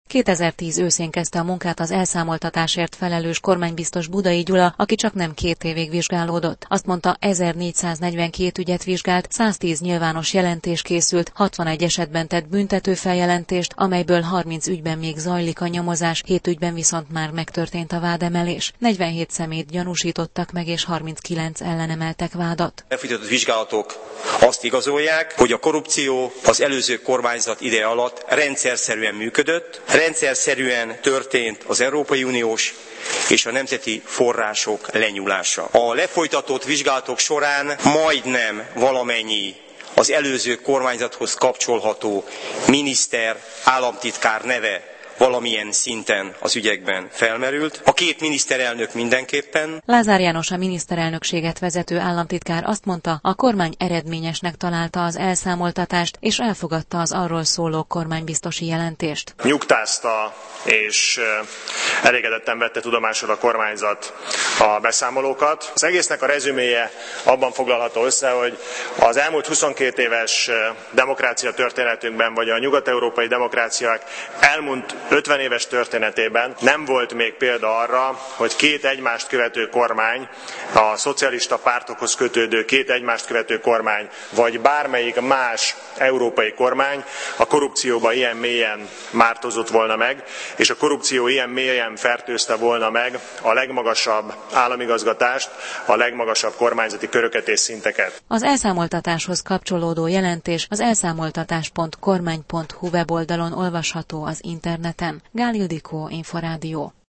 2010 őszén kezdte a munkát az elszámoltatásért felelős kormánybiztos Budai Gyula, aki csak nem 2 évig vizsgálódott. Azt mondta, 1442 ügyet vizsgált, 110 nyilvános jelentés készült, 61 esetben tett büntető feljelentést, amelyből 30 ügyben még zajlik a nyomozás, 7 ügyben viszont már megtörtént a vádemelés. 47 személyt gyanúsítottak meg, és 39 ellen emeltek vádat. Lefolytatott vizsgálatok azt igazolják, hogy a korrupció az előző kormányzat ideje alatt rendszerszerűen működött, rendszerszerűen történt az Európai Uniós és a nemzeti források lenyúlása. A lefolytatott vizsgálatok során majdnem valamennyi az előző kormányzathoz kapcsolható miniszter, államtitkár neve valamilyen szinten az ügyekben felmerült. A 2 miniszterelnök mindenképpen. Lázár János, a miniszterelnökséget vezető államtitkár azt mondta, a kormány eredményesnek találta az elszámoltatást, és elfogadta az arról szóló kormánybiztosi jelentést. Nyugtázta és elégedetten vette tudomásul a kormányzat a beszámolókat. Az egésznek a rezüméje abban foglalható össze, hogy az elmúlt 22 éves demokrácia történetünkben, vagy a nyugat-európai demokráciák elmúlt 50 éves történetében nem volt még példa arra, hogy 2 egymást követő kormány, a szocialista pártokhoz kötődő 2 egymást követő kormány, vagy bármelyik más európai kormány a korrupcióba ilyen mélyen mártozott volna meg, és a korrupció ilyen mélyen fertőzte volna meg a legmagasabb államigazgatást, a legmagasabb kormányzati köröket és szinteket. Az elszámoltatáshoz kapcsolódó jelentés az elszámoltatás.kormány.hu weboldalon olvasható az interneten. Gál Ildikó, Inforádió.